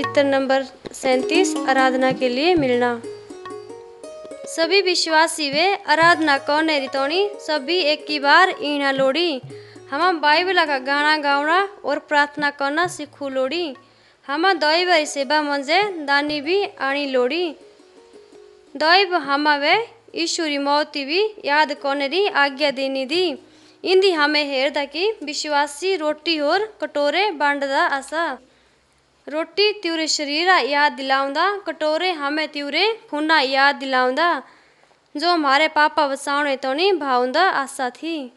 चित्र नंबर 37 आराधना के लिए मिलना। सभी विश्वासी वे आराधना करने रितौनी सभी एक की बार ईना लोड़ी। हम बाइबल का गाना गावना और प्रार्थना करना सीखू लोड़ी। हम दैव सेवा मंजे दानी भी आनी लोड़ी। दैव हम वे ईश्वरी मौती भी याद करने री आज्ञा देनी दी। इंदी हमें हेरदा की विश्वासी रोटी और कटोरे बांटदा आसा। रोटी त्यूरे शरीर याद दिलाउंदा, कटोरे हमें त्यूरे खूना याद दिलाउंदा जो हमारे पापा बसावने तो नहीं भाउंदा आशा थी।